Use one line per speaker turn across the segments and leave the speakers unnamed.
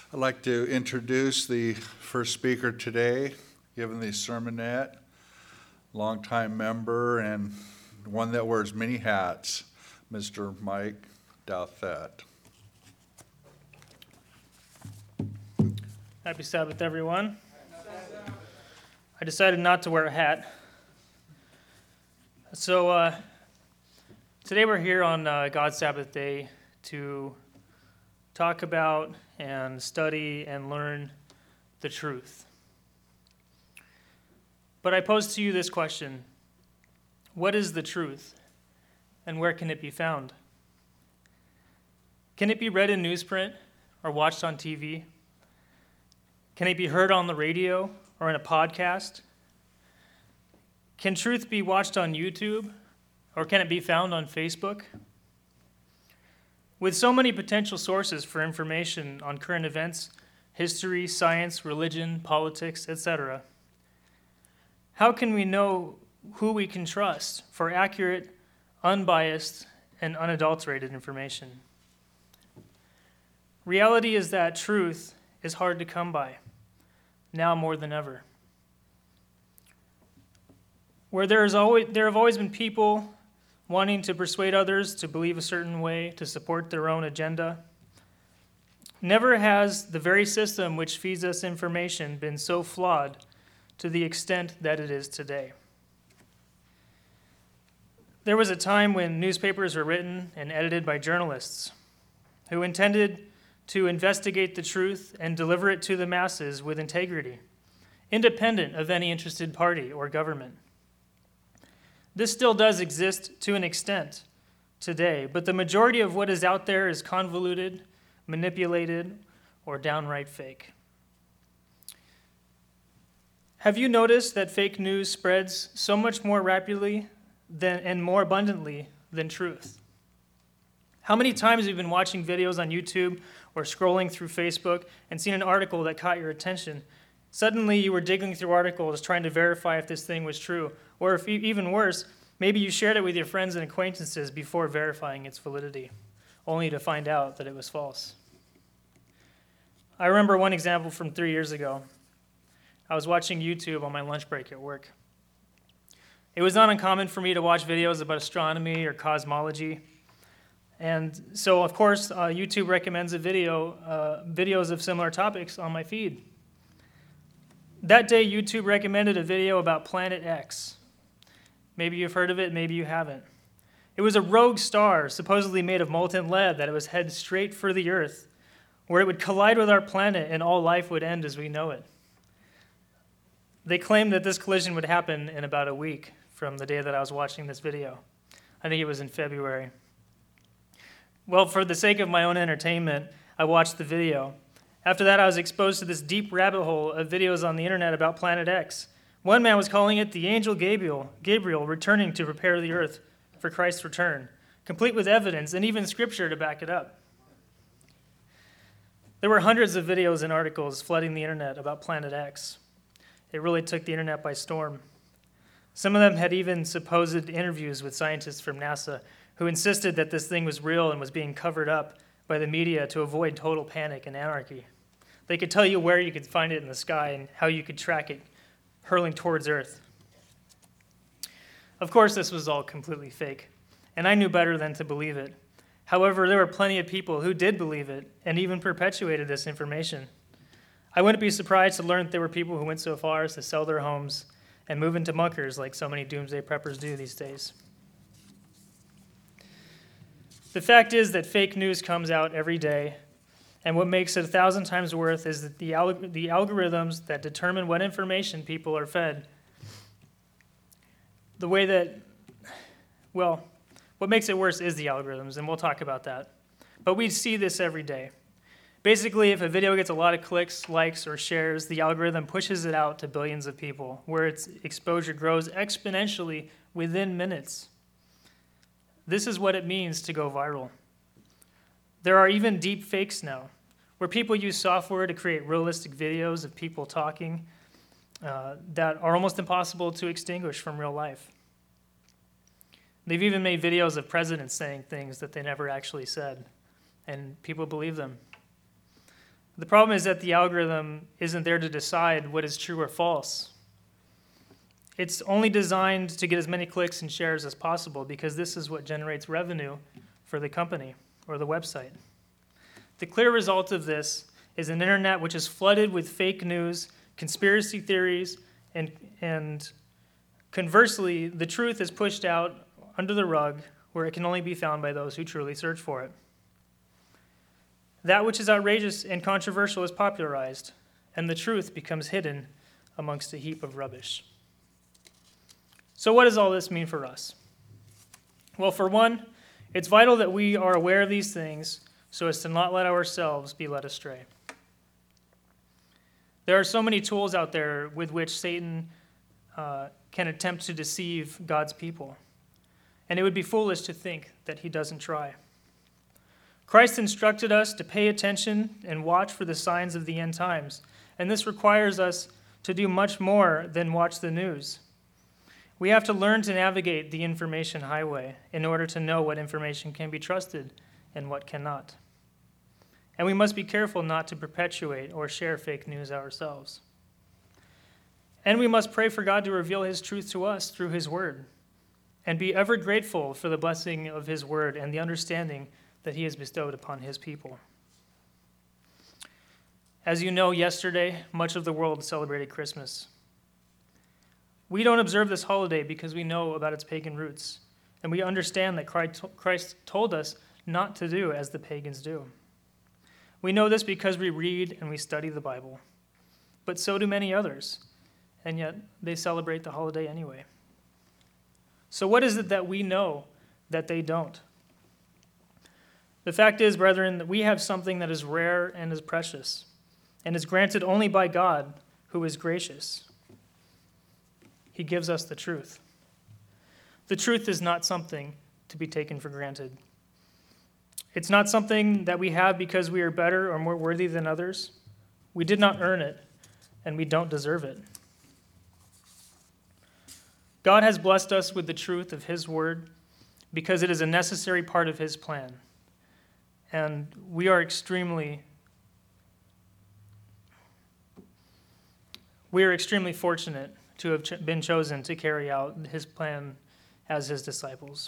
I'd like to introduce the first speaker today, given the sermonette, longtime member and one that wears many hats, Mr. Mike Douthat.
Happy Sabbath, everyone. I decided not to wear a hat. So today we're here on God's Sabbath day to talk about and study and learn the truth. But I pose to you this question: what is the truth, and where can it be found? Can it be read in newsprint or watched on TV? Can it be heard on the radio or in a podcast? Can truth be watched on YouTube, or can it be found on Facebook? With so many potential sources for information on current events, history, science, religion, politics, etc., how can we know who we can trust for accurate, unbiased, and unadulterated information? Reality is that truth is hard to come by, now more than ever. Where there have always been people wanting to persuade others to believe a certain way to support their own agenda, never has the very system which feeds us information been so flawed to the extent that it is today. There was a time when newspapers were written and edited by journalists who intended to investigate the truth and deliver it to the masses with integrity, independent of any interested party or government. This still does exist to an extent today, but the majority of what is out there is convoluted, manipulated, or downright fake. Have you noticed that fake news spreads so much more rapidly and more abundantly than truth? How many times have you been watching videos on YouTube or scrolling through Facebook and seen an article that caught your attention? Suddenly you were digging through articles trying to verify if this thing was true, or if even worse, maybe you shared it with your friends and acquaintances before verifying its validity, only to find out that it was false. I remember one example from 3 years ago. I was watching YouTube on my lunch break at work. It was not uncommon for me to watch videos about astronomy or cosmology. And so, of course, YouTube recommends videos of similar topics on my feed. That day, YouTube recommended a video about Planet X. Maybe you've heard of it, maybe you haven't. It was a rogue star, supposedly made of molten lead, that it was headed straight for the Earth, where it would collide with our planet and all life would end as we know it. They claimed that this collision would happen in about a week from the day that I was watching this video. I think it was in February. Well, for the sake of my own entertainment, I watched the video. After that, I was exposed to this deep rabbit hole of videos on the internet about Planet X. One man was calling it the angel Gabriel returning to prepare the earth for Christ's return, complete with evidence and even scripture to back it up. There were hundreds of videos and articles flooding the internet about Planet X. It really took the internet by storm. Some of them had even supposed interviews with scientists from NASA who insisted that this thing was real and was being covered up by the media to avoid total panic and anarchy. They could tell you where you could find it in the sky and how you could track it hurling towards Earth. Of course, this was all completely fake, and I knew better than to believe it. However, there were plenty of people who did believe it and even perpetuated this information. I wouldn't be surprised to learn that there were people who went so far as to sell their homes and move into bunkers like so many doomsday preppers do these days. The fact is that fake news comes out every day, and what makes it 1,000 times worse is that the algorithms that determine what information people are fed. What makes it worse is the algorithms, and we'll talk about that. But we see this every day. Basically, if a video gets a lot of clicks, likes, or shares, the algorithm pushes it out to billions of people, where its exposure grows exponentially within minutes. This is what it means to go viral. There are even deep fakes now, where people use software to create realistic videos of people talking that are almost impossible to extinguish from real life. They've even made videos of presidents saying things that they never actually said, and people believe them. The problem is that the algorithm isn't there to decide what is true or false. It's only designed to get as many clicks and shares as possible because this is what generates revenue for the company or the website. The clear result of this is an internet which is flooded with fake news, conspiracy theories, and conversely, the truth is pushed out under the rug where it can only be found by those who truly search for it. That which is outrageous and controversial is popularized, and the truth becomes hidden amongst a heap of rubbish. So what does all this mean for us? Well, for one, it's vital that we are aware of these things so as to not let ourselves be led astray. There are so many tools out there with which Satan can attempt to deceive God's people, and it would be foolish to think that he doesn't try. Christ instructed us to pay attention and watch for the signs of the end times, and this requires us to do much more than watch the news. We have to learn to navigate the information highway in order to know what information can be trusted and what cannot. And we must be careful not to perpetuate or share fake news ourselves. And we must pray for God to reveal his truth to us through his word, and be ever grateful for the blessing of his word and the understanding that he has bestowed upon his people. As you know, yesterday, much of the world celebrated Christmas. We don't observe this holiday because we know about its pagan roots, and we understand that Christ told us not to do as the pagans do. We know this because we read and we study the Bible, but so do many others, and yet they celebrate the holiday anyway. So what is it that we know that they don't? The fact is, brethren, that we have something that is rare and is precious, and is granted only by God, who is gracious. He gives us the truth. The truth is not something to be taken for granted. It's not something that we have because we are better or more worthy than others. We did not earn it, and we don't deserve it. God has blessed us with the truth of his word because it is a necessary part of his plan. And we are extremely fortunate to have been chosen to carry out his plan as his disciples.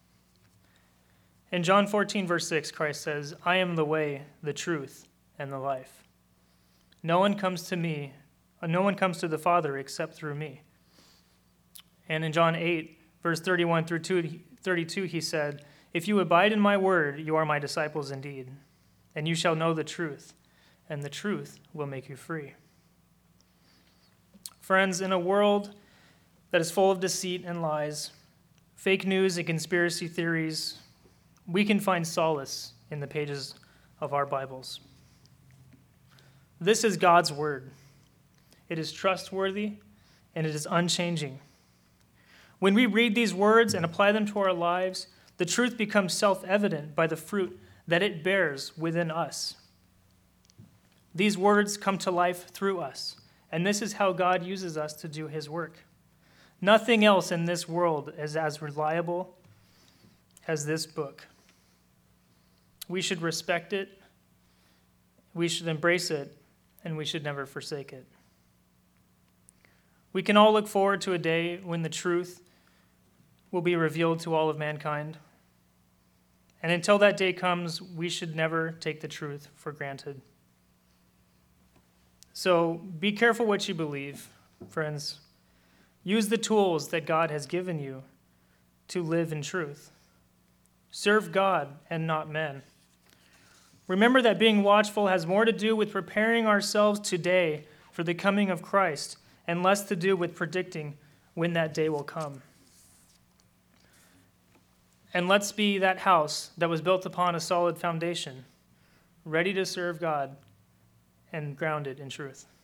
In John 14, verse 6, Christ says, "I am the way, the truth, and the life. No one comes to the Father except through me." And in John 8, verse 31 through 32, he said, "If you abide in my word, you are my disciples indeed, and you shall know the truth, and the truth will make you free." Friends, in a world that is full of deceit and lies, fake news and conspiracy theories, we can find solace in the pages of our Bibles. This is God's word. It is trustworthy, and it is unchanging. When we read these words and apply them to our lives, the truth becomes self-evident by the fruit that it bears within us. These words come to life through us, and this is how God uses us to do his work. Nothing else in this world is as reliable as this book. We should respect it, we should embrace it, and we should never forsake it. We can all look forward to a day when the truth will be revealed to all of mankind. And until that day comes, we should never take the truth for granted. So be careful what you believe, friends. Use the tools that God has given you to live in truth. Serve God and not men. Remember that being watchful has more to do with preparing ourselves today for the coming of Christ and less to do with predicting when that day will come. And let's be that house that was built upon a solid foundation, ready to serve God and grounded in truth.